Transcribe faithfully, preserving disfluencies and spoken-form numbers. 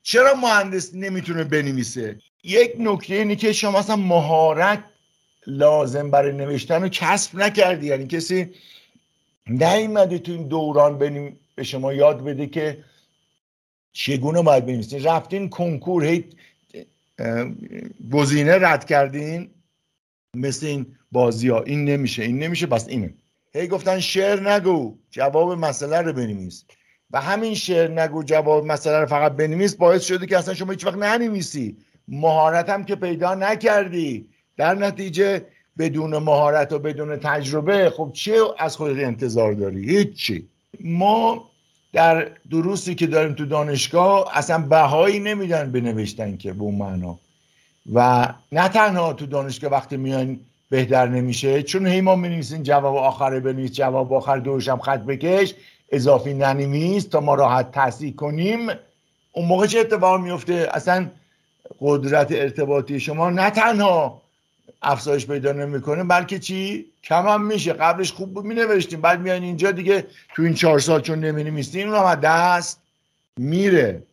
چرا مهندس نمیتونه بنویسه؟ یک نکته اینه که شما اصلا مهارت لازم برای نوشتن رو کسب نکردی. یعنی کسی نیومده تو این دوران بنیم به شما یاد بده که چگونه باید بنویسین. رفتین کنکور، هی گزینه رد کردین، مثل این بازی ها، این نمیشه این نمیشه بس اینه. هی گفتن شعر نگو، جواب مسئله رو بنویس، و همین شعر نگو جواب مسئله رو فقط بنویس باعث شده که اصلا شما هیچ وقت ننویسی، مهارت هم که پیدا نکردی. در نتیجه بدون مهارت و بدون تجربه خب چه از خودت انتظار داری؟ هیچی. ما در دروسی که داریم تو دانشگاه اصلا بهایی نمیدن به نوشتن که به اون معنا، و نه تنها تو دانشگاه وقتی میان بهتر نمیشه، چون هی ما می‌نویسیم جواب آخر بنویس، جواب آخر دوش هم خط بکش، اضافی ننویس تا ما راحت تصحیح کنیم. اون موقع چه اتفاق میفته؟ اصلا قدرت ارتباطی شما نه تنها افزایش پیدا نمیکنه بلکه چی؟ کم هم میشه. قبلش خوب بود مینوشتیم، بعد میان اینجا دیگه تو این چهار سال چون نمینویسیم اون هم دست میره.